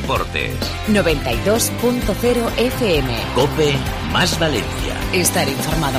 Deportes. 92.0 FM. COPE más Valencia. Estar informado.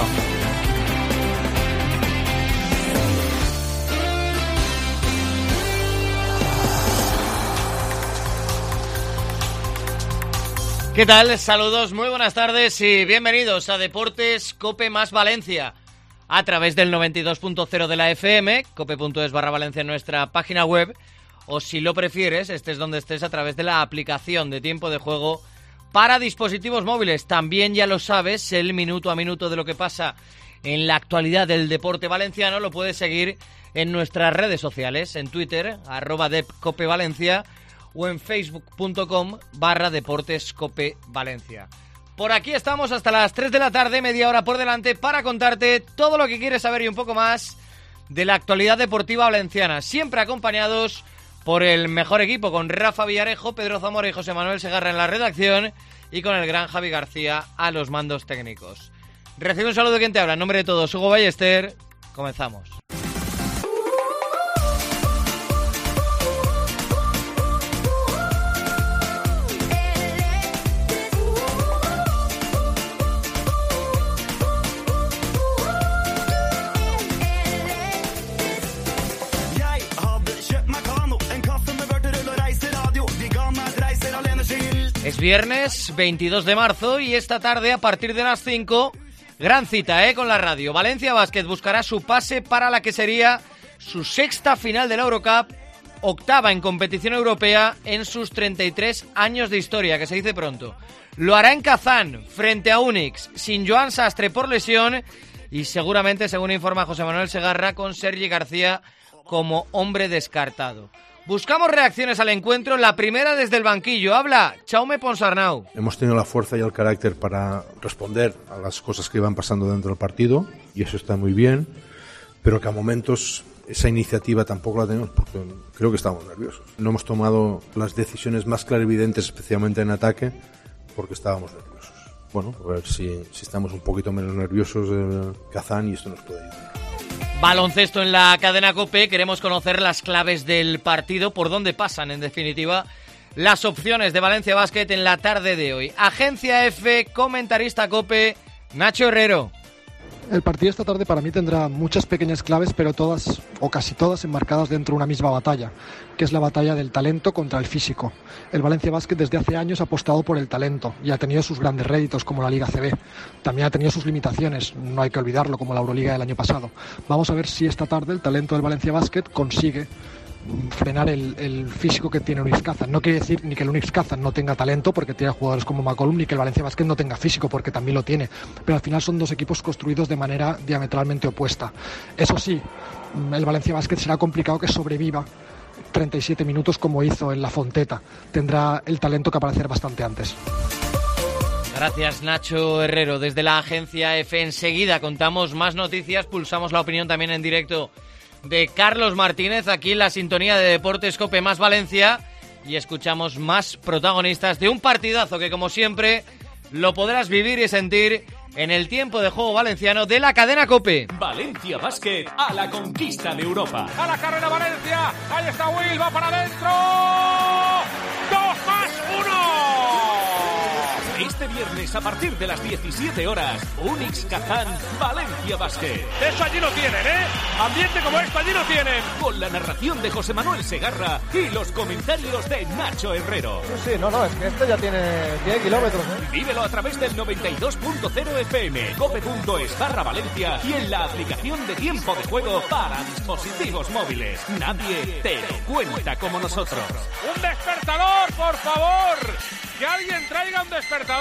¿Qué tal? Saludos, muy buenas tardes y bienvenidos a Deportes COPE más Valencia. A través del 92.0 de la FM, cope.es/Valencia en nuestra página web, o si lo prefieres, estés donde estés, a través de la aplicación de tiempo de juego para dispositivos móviles. También, ya lo sabes, el minuto a minuto de lo que pasa en la actualidad del deporte valenciano lo puedes seguir en nuestras redes sociales, en Twitter, @DepCopeValencia, o en facebook.com/DeportesCopeValencia. Por aquí estamos hasta las 3 de la tarde, media hora por delante, para contarte todo lo que quieres saber y un poco más de la actualidad deportiva valenciana. Siempre acompañados por el mejor equipo, con Rafa Villarejo, Pedro Zamora y José Manuel Segarra en la redacción, y con el gran Javi García a los mandos técnicos. Recibe un saludo de quien te habla, en nombre de todos, Hugo Ballester. Comenzamos. Es viernes 22 de marzo y esta tarde, a partir de las 5, gran cita con la radio. Valencia Basket buscará su pase para la que sería su sexta final de la Eurocup, octava en competición europea en sus 33 años de historia, que se dice pronto. Lo hará en Kazán, frente a Unix, sin Joan Sastre por lesión y seguramente, según informa José Manuel Segarra, con Sergi García como hombre descartado. Buscamos reacciones al encuentro, la primera desde el banquillo. Habla Jaume Ponsarnau. Hemos tenido la fuerza y el carácter para responder a las cosas que iban pasando dentro del partido, y eso está muy bien, pero que a momentos esa iniciativa tampoco la tenemos porque creo que estábamos nerviosos. No hemos tomado las decisiones más clarividentes, especialmente en ataque, porque estábamos nerviosos. Bueno, a ver si estamos un poquito menos nerviosos de Kazán, y esto nos puede ayudar. Baloncesto en la cadena COPE, queremos conocer las claves del partido, por dónde pasan, en definitiva, las opciones de Valencia Basket en la tarde de hoy. Agencia F, comentarista COPE, Nacho Herrero. El partido esta tarde para mí tendrá muchas pequeñas claves, pero todas, o casi todas, enmarcadas dentro de una misma batalla, que es la batalla del talento contra el físico. El Valencia Basket desde hace años ha apostado por el talento y ha tenido sus grandes réditos, como la Liga CB. También ha tenido sus limitaciones, no hay que olvidarlo, como la Euroliga del año pasado. Vamos a ver si esta tarde el talento del Valencia Basket consigue frenar el físico que tiene Unix Kazan. No quiere decir ni que el Unix Kazan no tenga talento, porque tiene jugadores como McCollum, ni que el Valencia Basket no tenga físico, porque también lo tiene, pero al final son dos equipos construidos de manera diametralmente opuesta. Eso sí, el Valencia Basket será complicado que sobreviva 37 minutos como hizo en la Fonteta. Tendrá el talento que aparecer bastante antes. Gracias, Nacho Herrero. Desde la agencia F enseguida contamos más noticias, pulsamos la opinión también en directo de Carlos Martínez, aquí en la sintonía de Deportes COPE más Valencia, y escuchamos más protagonistas de un partidazo que, como siempre, lo podrás vivir y sentir en el tiempo de juego valenciano de la cadena COPE. Valencia Basket a la conquista de Europa. A la carrera Valencia, ahí está Will, va para adentro. 2+1. Este viernes a partir de las 17 horas, Unix Kazán, Valencia Basket. Eso allí lo tienen, Ambiente como esto allí lo tienen. Con la narración de José Manuel Segarra y los comentarios de Nacho Herrero. Sí, es que esto ya tiene 10 kilómetros, Vívelo a través del 92.0 FM, cope.es/Valencia y en la aplicación de tiempo de juego para dispositivos móviles. Nadie te lo cuenta como nosotros. ¡Un despertador, por favor! ¡Que alguien traiga un despertador!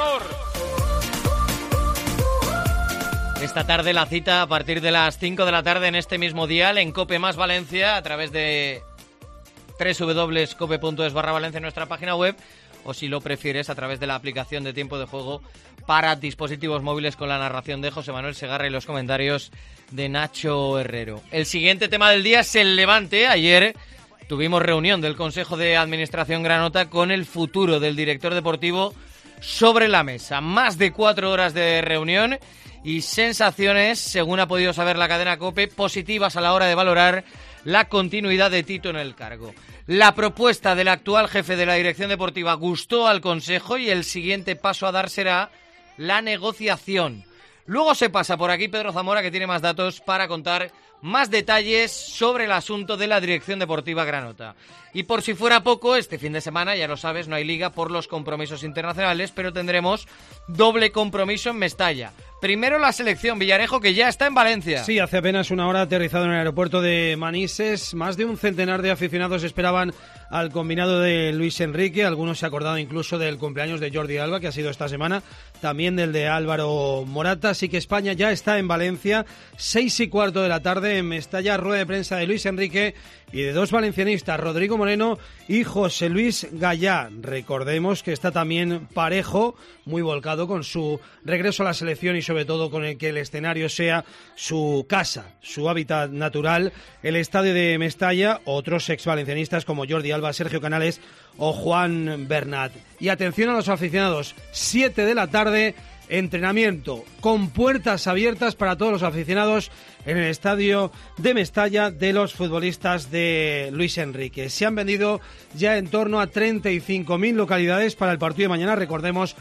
Esta tarde la cita a partir de las 5 de la tarde en este mismo dial en COPE más Valencia, a través de www.cope.es/Valencia en nuestra página web, o si lo prefieres a través de la aplicación de tiempo de juego para dispositivos móviles, con la narración de José Manuel Segarra y los comentarios de Nacho Herrero. El siguiente tema del día es el Levante. Ayer tuvimos reunión del Consejo de Administración Granota con el futuro del director deportivo sobre la mesa. Más de 4 horas de reunión y sensaciones, según ha podido saber la cadena COPE, positivas a la hora de valorar la continuidad de Tito en el cargo. La propuesta del actual jefe de la dirección deportiva gustó al Consejo y el siguiente paso a dar será la negociación. Luego se pasa por aquí Pedro Zamora, que tiene más datos para contar más detalles sobre el asunto de la dirección deportiva granota. Y por si fuera poco, este fin de semana, ya lo sabes, no hay liga por los compromisos internacionales, pero tendremos doble compromiso en Mestalla. Primero la selección, Villarejo, que ya está en Valencia. Sí, hace apenas una hora aterrizado en el aeropuerto de Manises. Más de un centenar de aficionados esperaban al combinado de Luis Enrique. Algunos se acordaron incluso del cumpleaños de Jordi Alba, que ha sido esta semana, también del de Álvaro Morata. Así que España ya está en Valencia, 6:15 de la tarde en Mestalla, rueda de prensa de Luis Enrique y de dos valencianistas, Rodrigo Moreno y José Luis Gallá. Recordemos que está también Parejo, muy volcado con su regreso a la selección y sobre todo con el que el escenario sea su casa, su hábitat natural, el estadio de Mestalla. Otros ex-valencianistas como Jordi Alba, Sergio Canales o Juan Bernat. Y atención a los aficionados, 7 de la tarde, entrenamiento con puertas abiertas para todos los aficionados en el estadio de Mestalla de los futbolistas de Luis Enrique. Se han vendido ya en torno a 35.000 localidades para el partido de mañana. Recordemos,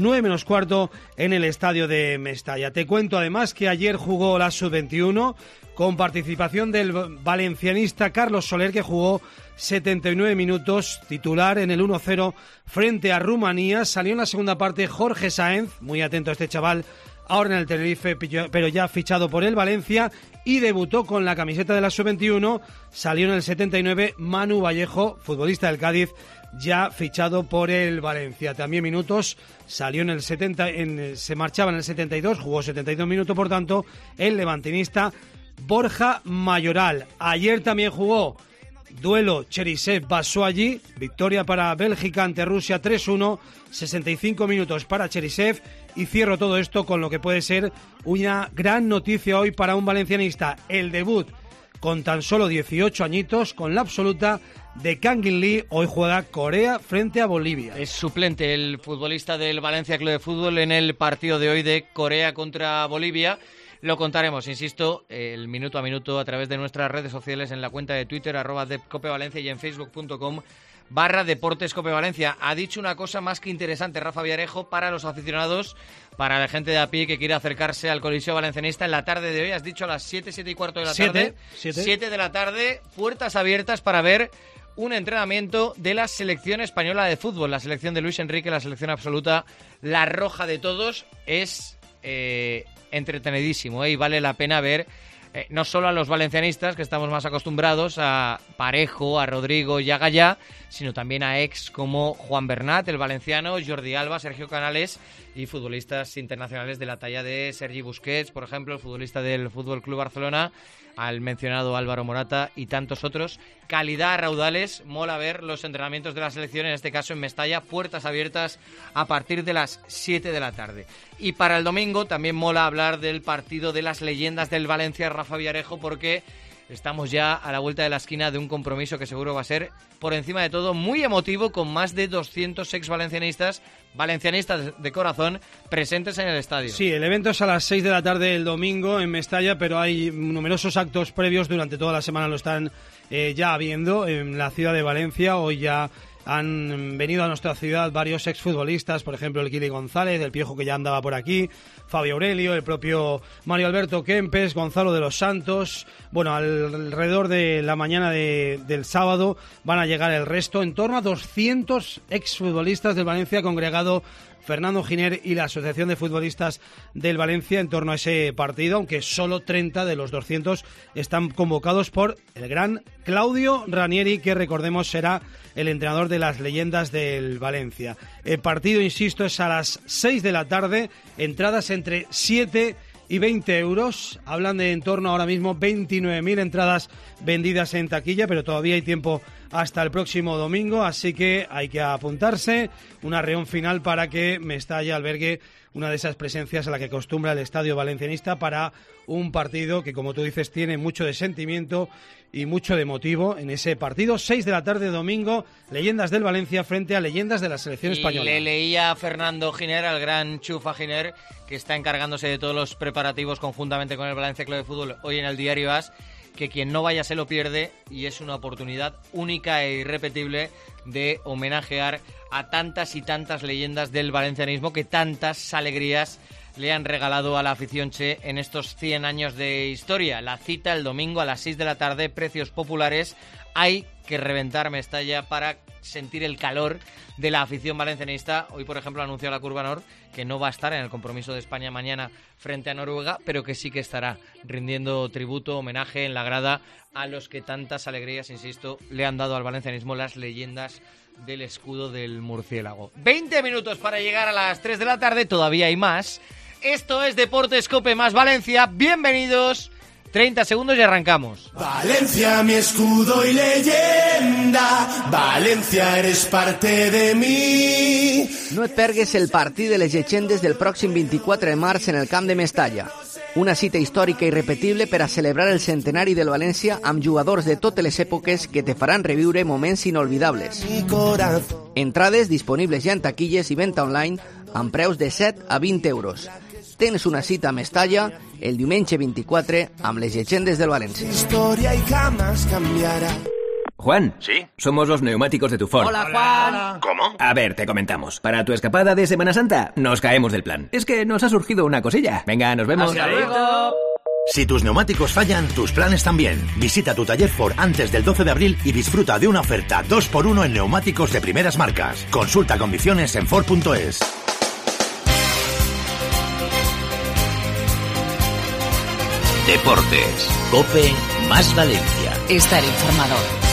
9:15 en el estadio de Mestalla. Te cuento además que ayer jugó la Sub-21 con participación del valencianista Carlos Soler, que jugó 79 minutos titular en el 1-0 frente a Rumanía. Salió en la segunda parte Jorge Sáenz, muy atento a este chaval, ahora en el Tenerife, pero ya fichado por el Valencia, y debutó con la camiseta de la Sub-21. Salió en el 79 Manu Vallejo, futbolista del Cádiz, ya fichado por el Valencia. También minutos, salió en el 70, se marchaba en el 72, jugó 72 minutos, por tanto, el levantinista Borja Mayoral. Ayer también jugó duelo Cherisev-Batshuayi, victoria para Bélgica ante Rusia 3-1, 65 minutos para Cherisev. Y cierro todo esto con lo que puede ser una gran noticia hoy para un valencianista, el debut con tan solo 18 añitos, con la absoluta de Kangin Lee. Hoy juega Corea frente a Bolivia. Es suplente el futbolista del Valencia Club de Fútbol en el partido de hoy de Corea contra Bolivia. Lo contaremos, insisto, el minuto a minuto a través de nuestras redes sociales, en la cuenta de Twitter, @DepCopeValencia, y en facebook.com/DeportesCopeValencia. Ha dicho una cosa más que interesante Rafa Villarejo para los aficionados, para la gente de a pie que quiere acercarse al Coliseo Valencianista en la tarde de hoy. Has dicho a las 7:15 de la tarde. 7 de la tarde, puertas abiertas para ver un entrenamiento de la selección española de fútbol, la selección de Luis Enrique, la selección absoluta, la roja de todos. Es entretenidísimo, y vale la pena ver no solo a los valencianistas, que estamos más acostumbrados a Parejo, a Rodrigo y a Gallá, sino también a ex como Juan Bernat, el valenciano, Jordi Alba, Sergio Canales, y futbolistas internacionales de la talla de Sergi Busquets, por ejemplo, el futbolista del Fútbol Club Barcelona, al mencionado Álvaro Morata y tantos otros. Calidad a raudales, mola ver los entrenamientos de la selección, en este caso en Mestalla, puertas abiertas a partir de las 7 de la tarde. Y para el domingo también mola hablar del partido de las leyendas del Valencia, Rafa Villarejo, porque estamos ya a la vuelta de la esquina de un compromiso que seguro va a ser, por encima de todo, muy emotivo, con más de 200 ex-valencianistas, valencianistas de corazón, presentes en el estadio. Sí, el evento es a las 6 de la tarde el domingo en Mestalla, pero hay numerosos actos previos durante toda la semana, lo están ya habiendo en la ciudad de Valencia. Hoy ya han venido a nuestra ciudad varios exfutbolistas, por ejemplo el Kili González, el Piojo, que ya andaba por aquí, Fabio Aurelio, el propio Mario Alberto Kempes, Gonzalo de los Santos. Bueno, alrededor de la mañana del sábado van a llegar el resto, en torno a 200 exfutbolistas del Valencia, congregado Fernando Giner y la Asociación de Futbolistas del Valencia en torno a ese partido, aunque solo 30 de los 200 están convocados por el gran Claudio Ranieri, que recordemos será el entrenador de las leyendas del Valencia. El partido, insisto, es a las 6 de la tarde, entradas entre 7 y 20 euros. Hablan de en torno ahora mismo 29.000 entradas vendidas en taquilla, pero todavía hay tiempo hasta el próximo domingo, así que hay que apuntarse. Un arreón final para que Mestalla albergue una de esas presencias a la que acostumbra el estadio valencianista para un partido que, como tú dices, tiene mucho de sentimiento y mucho de motivo en ese partido. 6 de la tarde domingo, leyendas del Valencia frente a leyendas de la selección española. Le leía a Fernando Giner, al gran Chufa Giner, que está encargándose de todos los preparativos conjuntamente con el Valencia Club de Fútbol hoy en el diario AS, que quien no vaya se lo pierde y es una oportunidad única e irrepetible de homenajear a tantas y tantas leyendas del valencianismo que tantas alegrías le han regalado a la afición che en estos 100 años de historia. La cita el domingo a las 6 de la tarde, precios populares. Hay que reventar Mestalla para sentir el calor de la afición valencianista. Hoy, por ejemplo, ha anunciado la Curva Nord que no va a estar en el compromiso de España mañana frente a Noruega, pero que sí que estará rindiendo tributo, homenaje en la grada a los que tantas alegrías, insisto, le han dado al valencianismo las leyendas del escudo del murciélago. 20 minutos para llegar a las 3 de la tarde, todavía hay más. Esto es Deportes COPE más Valencia. Bienvenidos. 30 segundos y arrancamos. Valencia, mi escudo y leyenda. Valencia, eres parte de mí. No et pergues el partit de les llegendes del pròxim 24 de març en el camp de Mestalla. Una cita històrica i irrepetible per a celebrar el centenari del València amb jugadors de totes les èpoques que te faran reviure moments inolvidables. Entrades disponibles ja en taquilles i venda online amb preus de 7 a 20 euros. Tens una cita a Mestalla el diumenge 24 amb les llegendes del València. Historia y jamás cambiará. Juan. ¿Sí? Somos los neumáticos de tu Ford. Hola, Juan. ¿Cómo? A ver, te comentamos. Para tu escapada de Semana Santa, nos caemos del plan. Es que nos ha surgido una cosilla. Venga, nos vemos. Hasta luego. Si tus neumáticos fallan, tus planes también. Visita tu taller Ford antes del 12 de abril y disfruta de una oferta 2x1 en neumáticos de primeras marcas. Consulta condiciones en Ford.es. Deportes. COPE más Valencia. Estar informado.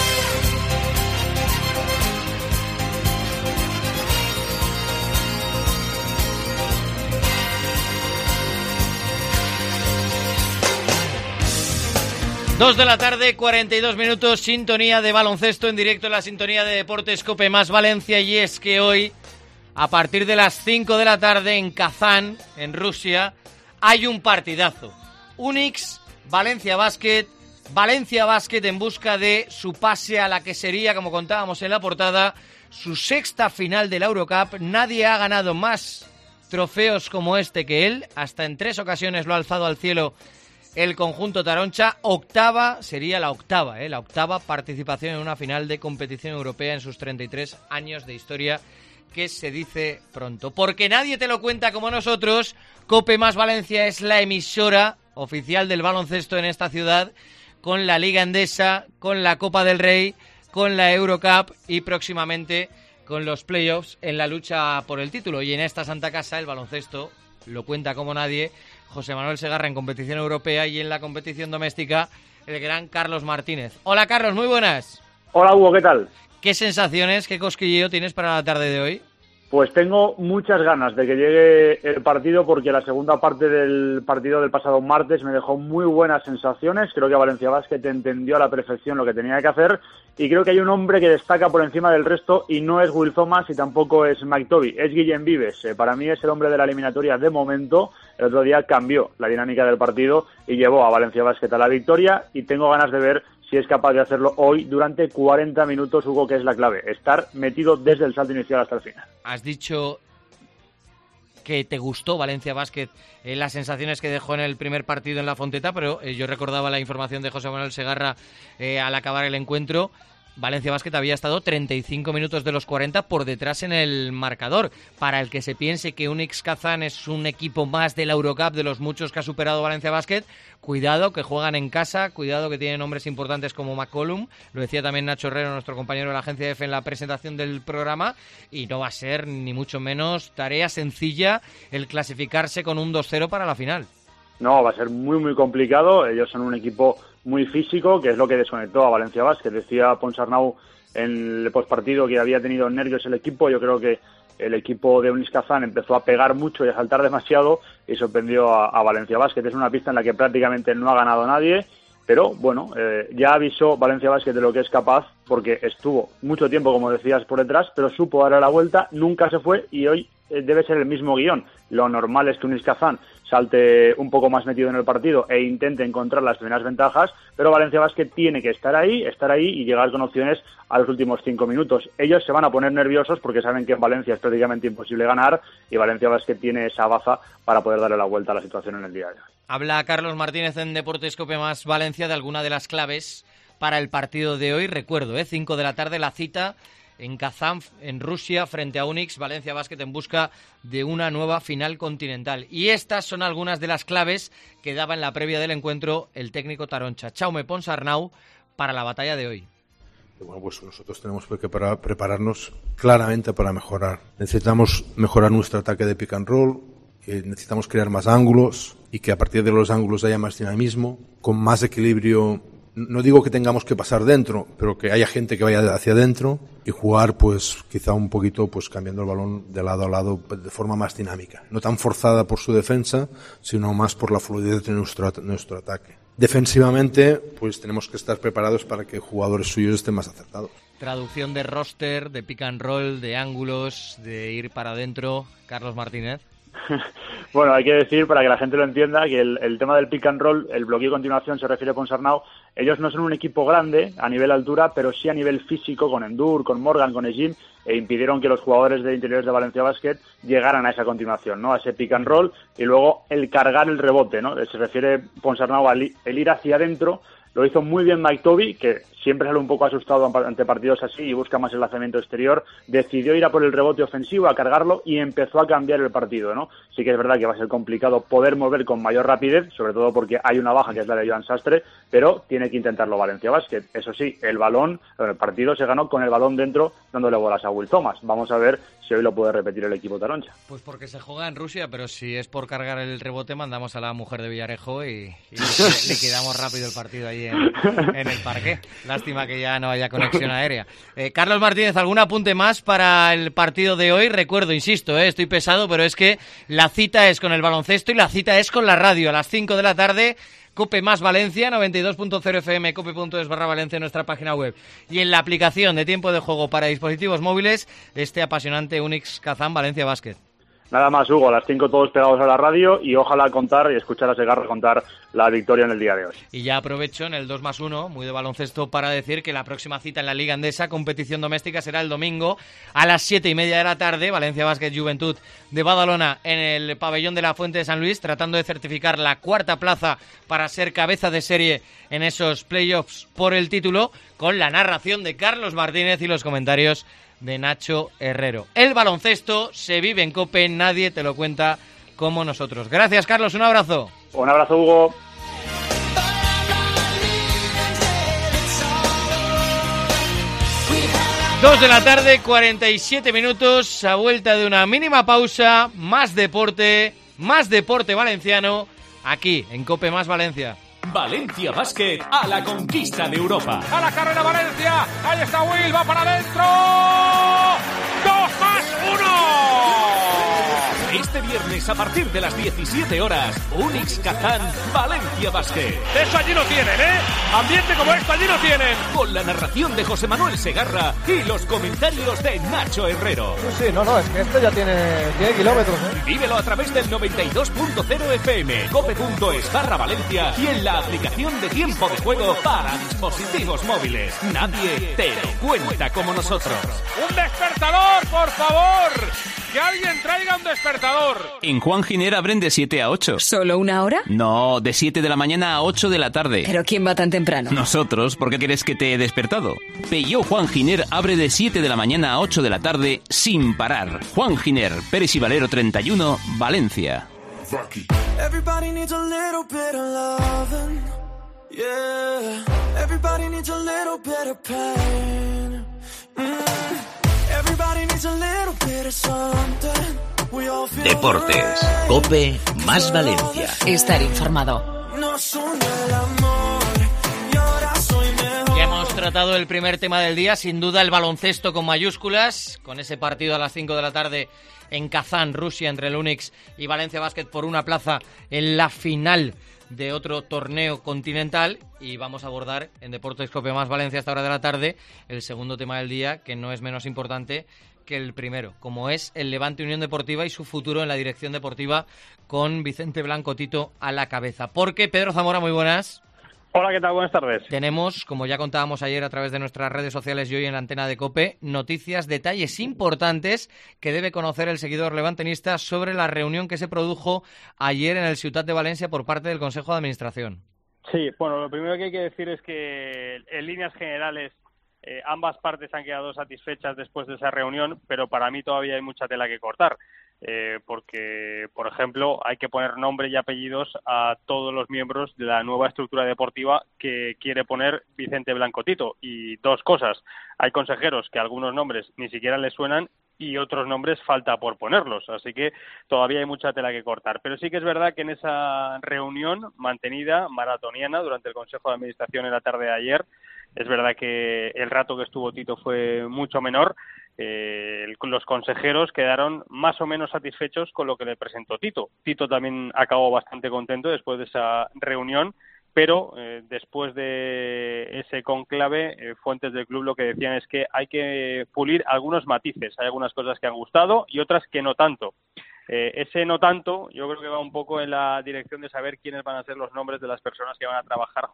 Dos de la tarde, 42 minutos, sintonía de baloncesto en directo en la sintonía de Deportes COPE más Valencia. Y es que hoy, a partir de las 5 de la tarde en Kazán, en Rusia, hay un partidazo. Unix, Valencia Basket en busca de su pase a la que sería, como contábamos en la portada, su sexta final de la Eurocup. Nadie ha ganado más trofeos como este que él. Hasta en 3 ocasiones lo ha alzado al cielo el conjunto taroncha. Sería la octava participación en una final de competición europea en sus 33 años de historia, que se dice pronto. Porque nadie te lo cuenta como nosotros. COPE más Valencia es la emisora oficial del baloncesto en esta ciudad, con la Liga Endesa, con la Copa del Rey, con la Eurocup y próximamente con los playoffs en la lucha por el título. Y en esta santa casa el baloncesto lo cuenta como nadie José Manuel Segarra en competición europea, y en la competición doméstica el gran Carlos Martínez. Hola Carlos, muy buenas. Hola Hugo, ¿qué tal? ¿Qué sensaciones, qué cosquilleo tienes para la tarde de hoy? Pues tengo muchas ganas de que llegue el partido, porque la segunda parte del partido del pasado martes me dejó muy buenas sensaciones. Creo que Valencia Basket entendió a la perfección lo que tenía que hacer, y creo que hay un hombre que destaca por encima del resto, y no es Will Thomas y tampoco es Mike Toby, es Guillem Vives. Para mí es el hombre de la eliminatoria de momento. El otro día cambió la dinámica del partido y llevó a Valencia Basket a la victoria, y tengo ganas de ver si es capaz de hacerlo hoy durante 40 minutos, Hugo, que es la clave, estar metido desde el salto inicial hasta el final. Has dicho que te gustó Valencia Basket, las sensaciones que dejó en el primer partido en La Fonteta, pero yo recordaba la información de José Manuel Segarra al acabar el encuentro. Valencia Basket había estado 35 minutos de los 40 por detrás en el marcador. Para el que se piense que Unix Kazán es un equipo más de la Eurocup, de los muchos que ha superado Valencia Basket, cuidado que juegan en casa, cuidado que tienen nombres importantes como McCollum, lo decía también Nacho Herrero, nuestro compañero de la agencia EFE, en la presentación del programa, y no va a ser ni mucho menos tarea sencilla el clasificarse con un 2-0 para la final. No, va a ser muy muy complicado. Ellos son un equipo muy físico, que es lo que desconectó a Valencia Basket. Decía Ponsarnau en el postpartido que había tenido nervios el equipo. Yo creo que el equipo de Unix Kazán empezó a pegar mucho y a saltar demasiado y sorprendió a Valencia Basket. Es una pista en la que prácticamente no ha ganado nadie, pero bueno, ya avisó Valencia Basket de lo que es capaz, porque estuvo mucho tiempo, como decías, por detrás, pero supo darle la vuelta, nunca se fue, y hoy debe ser el mismo guión. Lo normal es que Unix Kazán salte un poco más metido en el partido e intente encontrar las primeras ventajas, pero Valencia Basket tiene que estar ahí y llegar con opciones a los últimos 5 minutos. Ellos se van a poner nerviosos porque saben que en Valencia es prácticamente imposible ganar y Valencia Basket tiene esa baza para poder darle la vuelta a la situación en el día de hoy. Habla Carlos Martínez en Deportes Cope Más Valencia de alguna de las claves para el partido de hoy. Recuerdo, 5 de la tarde la cita en Kazán, en Rusia, frente a Unix, Valencia Basket en busca de una nueva final continental. Y estas son algunas de las claves que daba en la previa del encuentro el técnico Taroncha, Jaume Ponsarnau, para la batalla de hoy. Bueno, pues nosotros tenemos que prepararnos claramente para mejorar. Necesitamos mejorar nuestro ataque de pick and roll, necesitamos crear más ángulos y que a partir de los ángulos haya más dinamismo, con más equilibrio. No digo que tengamos que pasar dentro, pero que haya gente que vaya hacia adentro y jugar, pues quizá un poquito, pues cambiando el balón de lado a lado de forma más dinámica. No tan forzada por su defensa, sino más por la fluidez de nuestro ataque. Defensivamente, pues tenemos que estar preparados para que jugadores suyos estén más acertados. Traducción de roster, de pick and roll, de ángulos, de ir para adentro. Carlos Martínez. Bueno, hay que decir, para que la gente lo entienda, que el tema del pick and roll, el bloqueo y continuación, se refiere a Ponsarnau. Ellos no son un equipo grande a nivel altura, pero sí a nivel físico, con Endur, con Morgan, con Ejim, e impidieron que los jugadores de interiores de Valencia Basket llegaran a esa continuación, ¿no? A ese pick and roll, y luego el cargar el rebote, ¿no? Se refiere Ponsarnau al ir hacia adentro. Lo hizo muy bien Mike Toby, que siempre sale un poco asustado ante partidos así y busca más el lanzamiento exterior. Decidió ir a por el rebote ofensivo, a cargarlo y empezó a cambiar el partido, ¿no? Sí que es verdad que va a ser complicado poder mover con mayor rapidez, sobre todo porque hay una baja que es la de Joan Sastre, pero tiene que intentarlo Valencia Basket. Eso sí, el partido se ganó con el balón dentro, dándole bolas a Will Thomas. Vamos a ver si hoy lo puede repetir el equipo Taroncha. Pues porque se juega en Rusia, pero si es por cargar el rebote, mandamos a la mujer de Villarejo y liquidamos rápido el partido ahí en el parque. Lástima que ya no haya conexión aérea. Carlos Martínez, ¿algún apunte más para el partido de hoy? Recuerdo, insisto, estoy pesado, pero es que la cita es con el baloncesto y la cita es con la radio. A las 5 de la tarde, Cope Más Valencia, 92.0 FM, cope.es/Valencia en nuestra página web. Y en la aplicación de tiempo de juego para dispositivos móviles, este apasionante Unix Kazán Valencia Basket. Nada más, Hugo, a las 5 todos pegados a la radio y ojalá contar y escuchar a Segarra contar la victoria en el día de hoy. Y ya aprovecho en el 2+1, muy de baloncesto, para decir que la próxima cita en la Liga Endesa, competición doméstica, será el domingo a las 7:30 de la tarde, Valencia Basket Juventud de Badalona en el pabellón de la Fuente de San Luis, tratando de certificar la 4ª plaza para ser cabeza de serie en esos playoffs por el título, con la narración de Carlos Martínez y los comentarios de Nacho Herrero. El baloncesto se vive en COPE, nadie te lo cuenta como nosotros. Gracias, Carlos, un abrazo. Un abrazo, Hugo. Dos de la tarde, 47 minutos, a vuelta de una mínima pausa, más deporte valenciano, aquí en COPE Más Valencia. Valencia Basket a la conquista de Europa. A la carrera Valencia. Ahí está Will, va para adentro. 2+1. Este viernes a partir de las 17 horas, Unix Kazán Valencia Basket. Eso allí no tienen, ¿eh? Ambiente como esto allí no tienen. Con la narración de José Manuel Segarra y los comentarios de Nacho Herrero. Sí, es que esto ya tiene kilómetros, ¿eh? Vívelo a través del 92.0 FM, cope.es/Valencia y en la aplicación de tiempo de juego para dispositivos móviles. Nadie te lo cuenta como nosotros. ¡Un despertador, por favor! ¡Que alguien traiga un despertador! En Juan Giner abren de 7 a 8. ¿Solo una hora? No, de 7 de la mañana a 8 de la tarde. ¿Pero quién va tan temprano? Nosotros, ¿por qué crees que te he despertado? Peugeot Juan Giner abre de 7 de la mañana a 8 de la tarde sin parar. Juan Giner, Pérez y Valero 31, Valencia. Everybody needs a little bit of loving, yeah. Everybody needs a little bit of pain. Everybody needs a little bit of something. We all feel Deportes, COPE Más Valencia. Estar informado. Nos une el amor y ahora soy mejor. Ya hemos tratado el primer tema del día, sin duda el baloncesto con mayúsculas, con ese partido a las 5 de la tarde en Kazán, Rusia, entre el Unix y Valencia Basket por una plaza en la final de otro torneo continental. Y vamos a abordar en Deportes Cope Más Valencia a esta hora de la tarde el segundo tema del día, que no es menos importante, que el primero, como es el Levante Unión Deportiva y su futuro en la dirección deportiva con Vicente Blanco Tito a la cabeza. Porque, Pedro Zamora, muy buenas. Hola, ¿qué tal? Buenas tardes. Tenemos, como ya contábamos ayer a través de nuestras redes sociales y hoy en la antena de COPE, noticias, detalles importantes que debe conocer el seguidor levantinista sobre la reunión que se produjo ayer en el Ciutat de Valencia por parte del Consejo de Administración. Sí, bueno, lo primero que hay que decir es que en líneas generales ambas partes han quedado satisfechas después de esa reunión, pero para mí todavía hay mucha tela que cortar. Porque, por ejemplo, hay que poner nombre y apellidos a todos los miembros de la nueva estructura deportiva que quiere poner Vicente Blanco Tito. Y dos cosas, hay consejeros que algunos nombres ni siquiera les suenan y otros nombres falta por ponerlos, así que todavía hay mucha tela que cortar. Pero sí que es verdad que en esa reunión mantenida, maratoniana, durante el Consejo de Administración en la tarde de ayer, es verdad que el rato que estuvo Tito fue mucho menor. Los consejeros quedaron más o menos satisfechos con lo que le presentó Tito. Tito también acabó bastante contento después de esa reunión, pero después de ese conclave, fuentes del club lo que decían es que hay que pulir algunos matices. Hay algunas cosas que han gustado y otras que no tanto. Ese no tanto, yo creo que va un poco en la dirección de saber quiénes van a ser los nombres de las personas que van a trabajar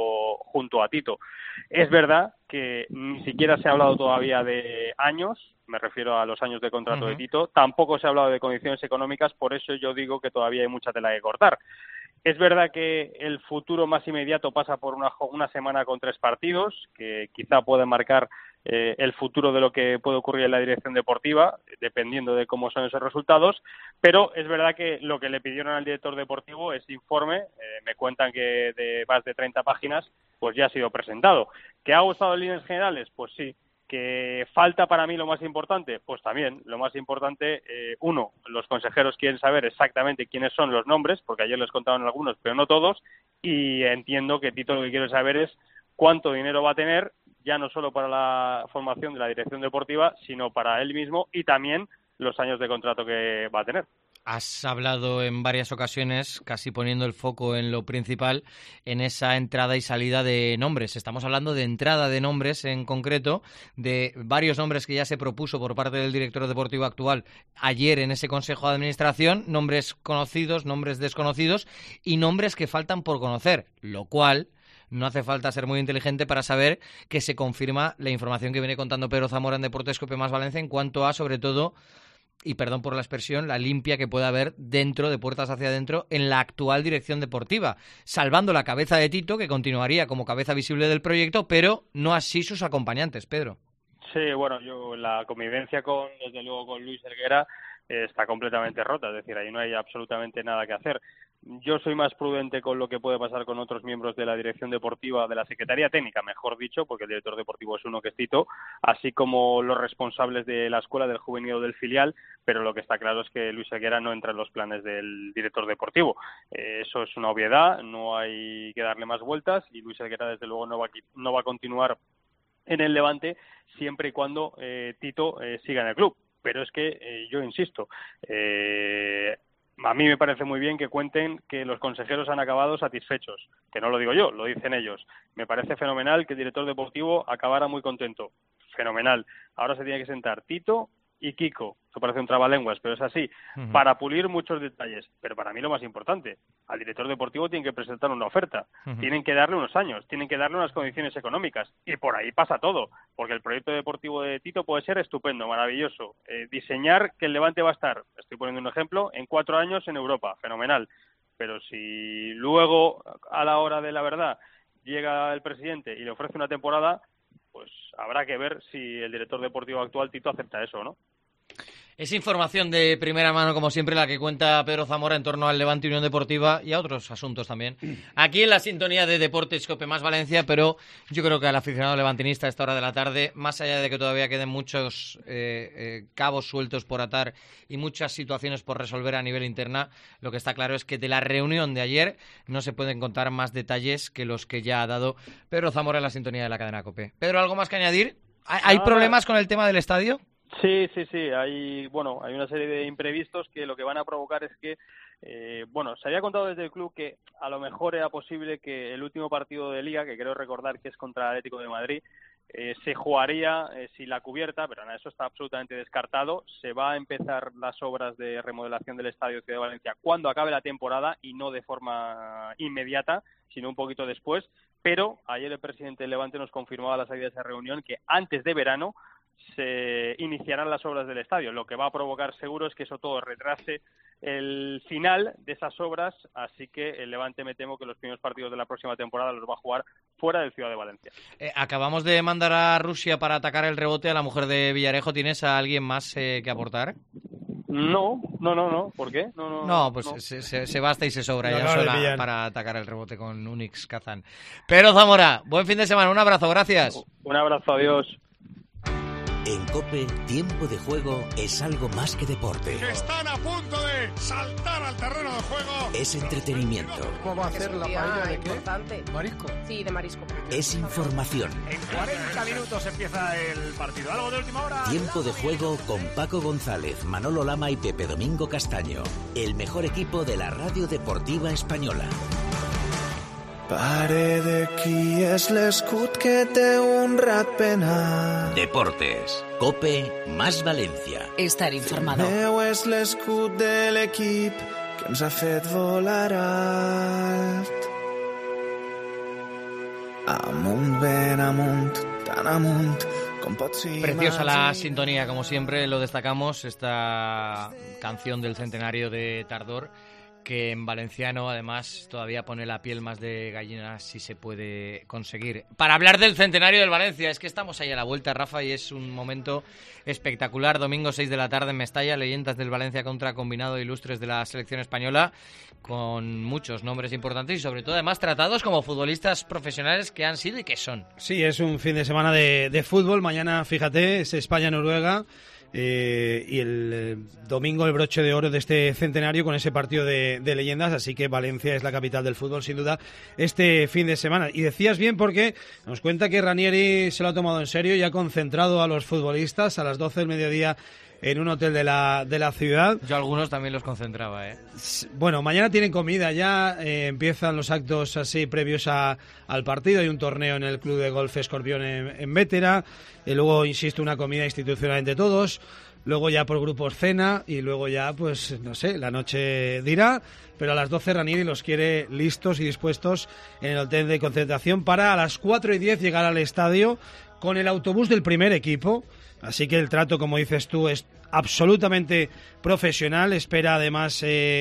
junto a Tito. Es verdad que ni siquiera se ha hablado todavía de años, me refiero a los años de contrato de Tito, tampoco se ha hablado de condiciones económicas, por eso yo digo que todavía hay mucha tela que cortar. Es verdad que el futuro más inmediato pasa por una semana con 3 partidos, que quizá pueden marcar el futuro de lo que puede ocurrir en la dirección deportiva, dependiendo de cómo son esos resultados, pero es verdad que lo que le pidieron al director deportivo, ese informe, me cuentan que de más de 30 páginas, pues ya ha sido presentado. ¿Que ha gustado en líneas generales? Pues sí. ¿Que falta para mí lo más importante? Pues también, lo más importante, uno, los consejeros quieren saber exactamente quiénes son los nombres, porque ayer les contaron algunos, pero no todos, y entiendo que Tito lo que quiere saber es cuánto dinero va a tener, ya no solo para la formación de la dirección deportiva, sino para él mismo y también los años de contrato que va a tener. Has hablado en varias ocasiones, casi poniendo el foco en lo principal, en esa entrada y salida de nombres. Estamos hablando de entrada de nombres en concreto, de varios nombres que ya se propuso por parte del director deportivo actual ayer en ese Consejo de Administración, nombres conocidos, nombres desconocidos y nombres que faltan por conocer, lo cual no hace falta ser muy inteligente para saber que se confirma la información que viene contando Pedro Zamora en Deportes COPE más Valencia en cuanto a, sobre todo, y perdón por la expresión, la limpia que puede haber dentro, de puertas hacia adentro, en la actual dirección deportiva, salvando la cabeza de Tito, que continuaría como cabeza visible del proyecto, pero no así sus acompañantes, Pedro. Sí, bueno, la convivencia desde luego con Luis Helguera está completamente rota, es decir, ahí no hay absolutamente nada que hacer. Yo soy más prudente con lo que puede pasar con otros miembros de la dirección deportiva, de la Secretaría Técnica, mejor dicho, porque el director deportivo es uno que es Tito, así como los responsables de la escuela, del juvenil o del filial, pero lo que está claro es que Luis Helguera no entra en los planes del director deportivo. Eso es una obviedad, no hay que darle más vueltas y Luis Helguera desde luego no va a continuar en el Levante siempre y cuando Tito siga en el club. Pero es que yo insisto, a mí me parece muy bien que cuenten que los consejeros han acabado satisfechos, que no lo digo yo, lo dicen ellos. Me parece fenomenal que el director deportivo acabara muy contento, fenomenal. Ahora se tiene que sentar Tito y Kiko, eso parece un trabalenguas, pero es así, para pulir muchos detalles. Pero para mí lo más importante, al director deportivo tienen que presentar una oferta, tienen que darle unos años, tienen que darle unas condiciones económicas, y por ahí pasa todo, porque el proyecto deportivo de Tito puede ser estupendo, maravilloso. Diseñar que el Levante va a estar, estoy poniendo un ejemplo, en 4 años en Europa, fenomenal. Pero si luego, a la hora de la verdad, llega el presidente y le ofrece una temporada, pues habrá que ver si el director deportivo actual, Tito, acepta eso o no. Es información de primera mano, como siempre, la que cuenta Pedro Zamora en torno al Levante Unión Deportiva y a otros asuntos también. Aquí en la sintonía de Deportes COPE más Valencia, pero yo creo que al aficionado levantinista a esta hora de la tarde, más allá de que todavía queden muchos cabos sueltos por atar y muchas situaciones por resolver a nivel interna, lo que está claro es que de la reunión de ayer no se pueden contar más detalles que los que ya ha dado Pedro Zamora en la sintonía de la cadena COPE. Pedro, ¿algo más que añadir? ¿Hay problemas con el tema del estadio? Sí, hay una serie de imprevistos que lo que van a provocar es que, se había contado desde el club que a lo mejor era posible que el último partido de Liga, que creo recordar que es contra el Atlético de Madrid, se jugaría si la cubierta, pero eso está absolutamente descartado. Se va a empezar las obras de remodelación del Estadio Ciudad de Valencia cuando acabe la temporada y no de forma inmediata, sino un poquito después. Pero ayer el presidente del Levante nos confirmaba a la salida de esa reunión que antes de verano se iniciarán las obras del estadio. Lo que va a provocar seguro es que eso todo retrase el final de esas obras, así que el Levante me temo que los primeros partidos de la próxima temporada los va a jugar fuera del Ciudad de Valencia. Acabamos de mandar a Rusia para atacar el rebote a la mujer de Villarejo. ¿Tienes a alguien más que aportar? No. ¿Por qué? No, pues no. Se basta y se sobra ya sola para atacar el rebote con Unix Kazán. Pero Zamora, buen fin de semana, un abrazo, gracias. Un abrazo, adiós. En COPE, tiempo de juego es algo más que deporte. Que están a punto de saltar al terreno de juego. Es entretenimiento. ¿Cómo va a hacer la paella de qué? Importante. ¿Marisco? Sí, de marisco. Es información. En 40 minutos empieza el partido. ¿Algo de última hora? Tiempo de juego con Paco González, Manolo Lama y Pepe Domingo Castaño. El mejor equipo de la radio deportiva española. Pare d'aquí és l'escut que té un rat penat. Deportes. COPE más Valencia. Estar informado. Meu és l'escut de l'equip que ens ha fet volar alt. Amunt, ben amunt, tan amunt com pots imaginar. Preciosa la sintonía, como siempre lo destacamos, esta canción del centenario de Tardor, que en valenciano además todavía pone la piel más de gallina si se puede conseguir. Para hablar del centenario del Valencia, es que estamos ahí a la vuelta, Rafa, y es un momento espectacular. Domingo 6 de la tarde en Mestalla, leyendas del Valencia contra combinado de ilustres de la selección española, con muchos nombres importantes y sobre todo además tratados como futbolistas profesionales que han sido y que son. Sí, es un fin de semana de fútbol. Mañana, fíjate, es España-Noruega. Y el domingo el broche de oro de este centenario con ese partido de leyendas, así que Valencia es la capital del fútbol sin duda este fin de semana. Y decías bien porque nos cuenta que Ranieri se lo ha tomado en serio y ha concentrado a los futbolistas a las 12 del mediodía en un hotel de la ciudad. Yo algunos también los concentraba, Bueno, mañana tienen comida ya, empiezan los actos así previos al partido. Hay un torneo en el Club de Golf Escorpión en Vétera, y luego, insisto, una comida institucional entre todos. Luego ya por grupos cena y luego ya, pues, no sé, la noche dirá. Pero a las 12 Ranieri los quiere listos y dispuestos en el hotel de concentración para a las 4:10 llegar al estadio con el autobús del primer equipo. Así que el trato, como dices tú, es absolutamente profesional. Espera además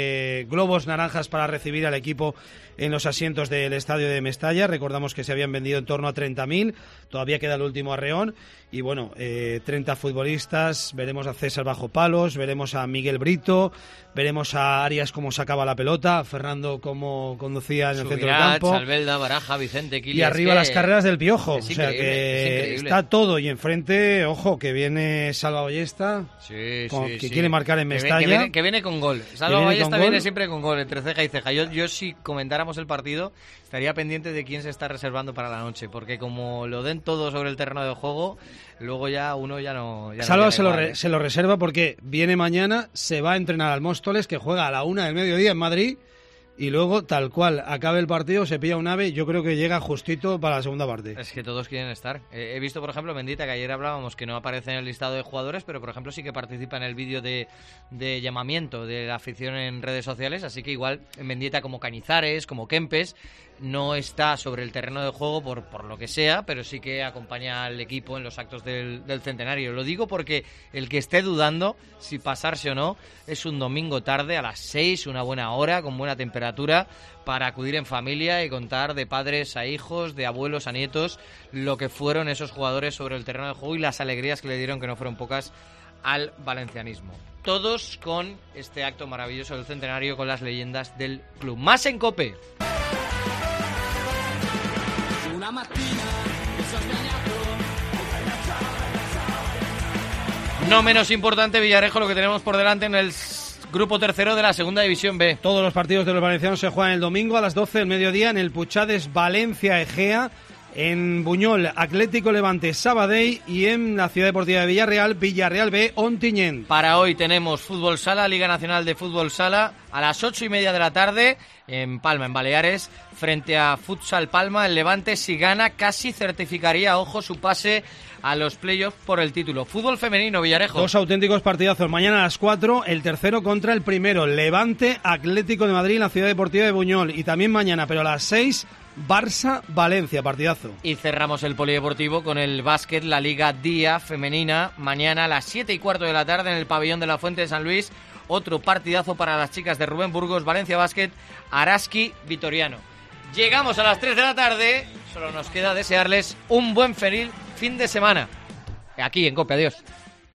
globos naranjas para recibir al equipo en los asientos del estadio de Mestalla. Recordamos que se habían vendido en torno a 30.000, todavía queda el último arreón. Y bueno, 30 futbolistas, veremos a César bajo palos, veremos a Miguel Brito, veremos a Arias cómo sacaba la pelota, a Fernando cómo conducía en el centro del campo. Chalvelda, Baraja, Vicente, Quiles, y arriba las carreras del Piojo. O sea que está todo, y enfrente, ojo, que viene Salva Ballesta, que quiere marcar en Mestalla. Que viene con gol. Salva Ballesta viene siempre con gol, entre ceja y ceja. Yo si comentáramos el partido, estaría pendiente de quién se está reservando para la noche, porque como lo den todo sobre el terreno de juego, luego ya uno ya no... Salva se lo reserva porque viene mañana, se va a entrenar al Móstoles, que juega a la 1 del mediodía en Madrid, y luego, tal cual acabe el partido, se pilla un AVE. Yo creo que llega justito para la segunda parte. Es que todos quieren estar. He visto, por ejemplo, Mendita, que ayer hablábamos que no aparece en el listado de jugadores, pero por ejemplo sí que participa en el vídeo de llamamiento de la afición en redes sociales, así que igual Mendita, como Cañizares, como Kempes, no está sobre el terreno de juego por lo que sea, pero sí que acompaña al equipo en los actos del centenario. Lo digo porque el que esté dudando si pasarse o no, es un domingo tarde a las 6, una buena hora, con buena temperatura, para acudir en familia y contar de padres a hijos, de abuelos a nietos, lo que fueron esos jugadores sobre el terreno de juego y las alegrías que le dieron, que no fueron pocas, al valencianismo. Todos con este acto maravilloso del centenario, con las leyendas del club. Más en COPE. No menos importante, Villarejo, lo que tenemos por delante en el grupo tercero de la segunda división B. Todos los partidos de los valencianos se juegan el domingo a las 12 del mediodía en el Puchades Valencia Egea, en Buñol Atlético Levante Sabadell y en la Ciudad Deportiva de Villarreal B Ontinyent. Para hoy tenemos Fútbol Sala, Liga Nacional de Fútbol Sala, a las 8:30 de la tarde en Palma, en Baleares, frente a Futsal Palma. El Levante, si gana, casi certificaría, ojo, su pase a los playoffs por el título. Fútbol femenino, Villarejo. 2 auténticos partidazos. Mañana a las 4, el tercero contra el primero. Levante, Atlético de Madrid en la Ciudad Deportiva de Buñol. Y también mañana, pero a las 6, Barça-Valencia, partidazo. Y cerramos el polideportivo con el básquet, la Liga Día femenina. Mañana a las 7:15 de la tarde en el pabellón de la Fuente de San Luis. Otro partidazo para las chicas de Rubén Burgos, Valencia Básquet, Araski, Vitoriano. Llegamos a las 3 de la tarde. Solo nos queda desearles un buen fin de semana. Aquí en COPE. Adiós.